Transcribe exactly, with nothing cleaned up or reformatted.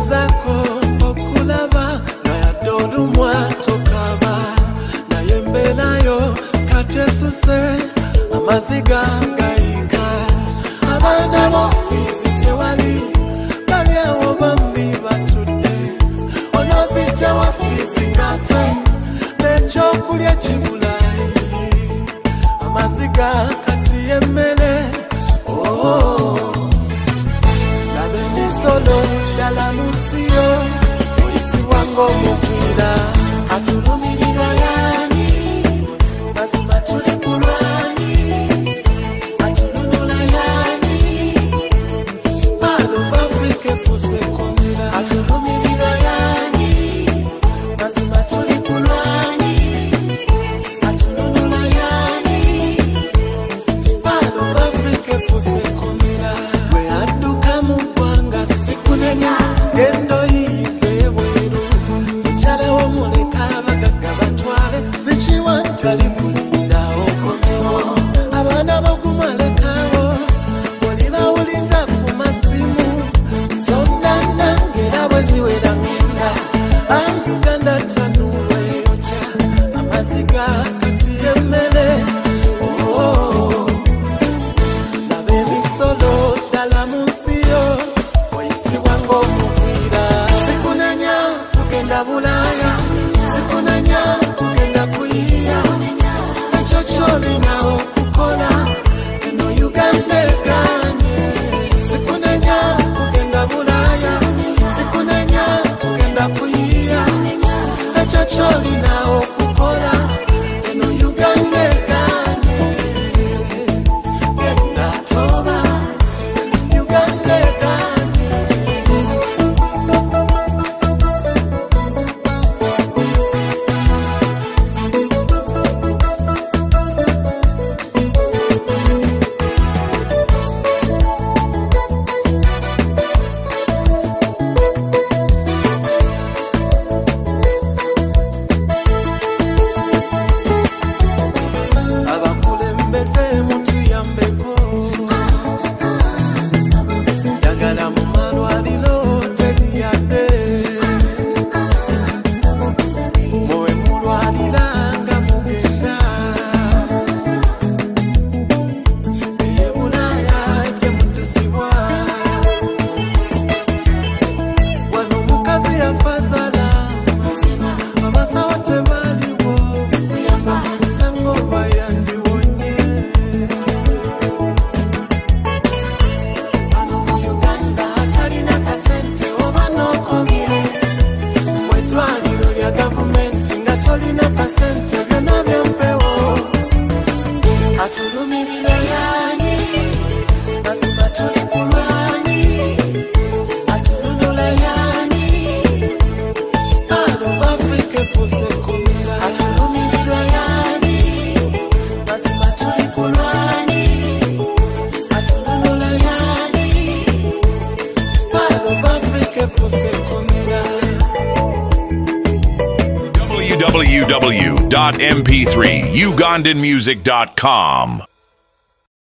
Gezako okulaba na yadolumwa tokaba na yembelayo katesuse amaziga gaika abana bofizi tewali bali awo bambi batude onozita wafizi ngate nechokulya kibulayi amaziga kati yemmele oh labe misolo dala musio oisi wango mukira atulumirira yani mazima tuli kulwani atulunula yani Malo Afrika fuse komira atulumirira yani mazima tuli kulwani atulunula yani Malo Afrika fuse komira we aduka mugwanga sikunenya gendo yize bweru mchala wo muleka bagaga batwale sichiwa ntali kulinda okomewo abana bokumalekawo boliba uliza ku masimu sondana ngera bweziwera ngenda am Uganda tanuwe yocha amaziga kati yemmele oh labe misolo dala musio oisi wango mugwira sikunanya kugenda bulaya sikunanya kugenda kuyiza echocholi nawo kukola eno Uganda ganye sikunanya kugenda bulaya sikunanya kugenda kuyiza echocholi nawo kukola eno Uganda ganye genda toba Uganda ganye abakulembeze mutuyambeko dagala mu malwaliro teriyadde muwe mulwaliranga mugenda eye bulaya gye mudusibwa wano omukazi yafa salama abasawo tebaliwo sango bayandiwonye wano mu Uganda atalina kasente oba nokomye mwedwaliro lya gavumenti nga tolina kasente byonna byempewo atulumirira yani mazima tuli kulwani atulunula yani Malo Afrika fuse komira atulumirira yani mazima tuli kulwani atulunula yani Malo Afrika fuse komira w w w dot m p three ugandan music dot com